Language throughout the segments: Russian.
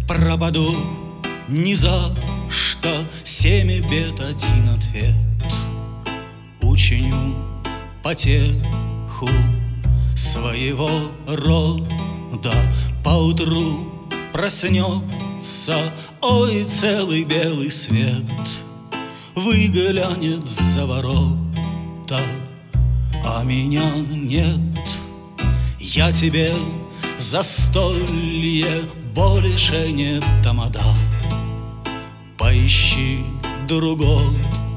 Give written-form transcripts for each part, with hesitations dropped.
пропаду ни за что, семя бед один ответ. Учиню потеху своего рода, поутру проснется, ой, целый белый свет выглянет за ворота, а меня нет. Я тебе застолье больше не тамада. Поищи другого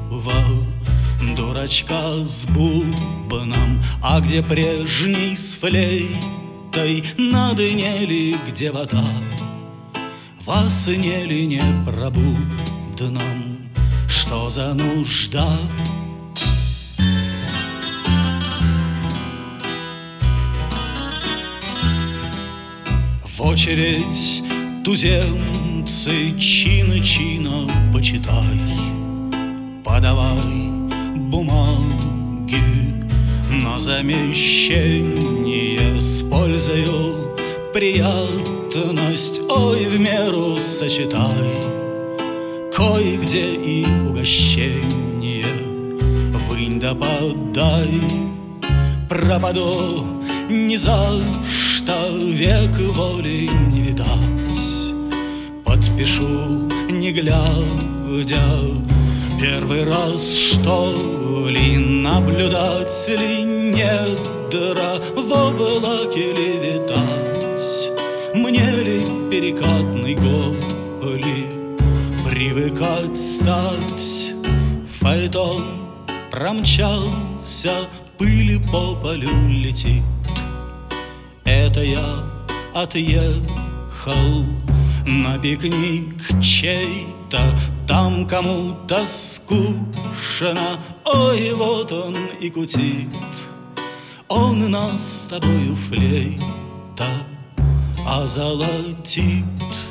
дурачка с бубном, а где прежний с флейтой, на дне ли где вода, во сне ли непробудном, что за нужда? В очередь туземцы чина-чина почитай, подавай бумаги на замещение с пользою приятность, ой, в меру сочетай, кое-где и угощение вынь да подай. Пропаду ни за что, век воли не видать, подпишу, не глядя, первый раз, что ли, наблюдать ли недра в облаке ли витать, мне ли перекатной голи привыкать стать. Фаэтон промчался, пыль по полю летит. Это я отъехал на пикник чей-то, там кому-то скучно, ой, вот он и кутит. Он нас с тобою флейта озолотит.